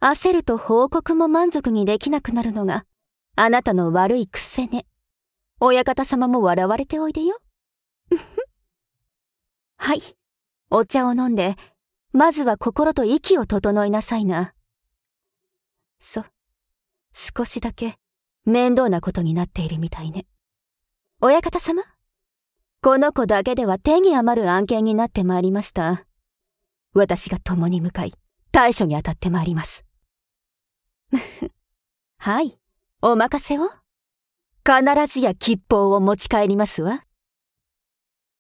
焦ると報告も満足にできなくなるのがあなたの悪い癖ね。親方様も笑われておいでよ。はい、お茶を飲んで、まずは心と息を整えなさいな。少しだけ面倒なことになっているみたいね。親方様、この子だけでは手に余る案件になってまいりました。私が共に向かい、対処に当たってまいります。はい、お任せを。必ずや吉報を持ち帰りますわ。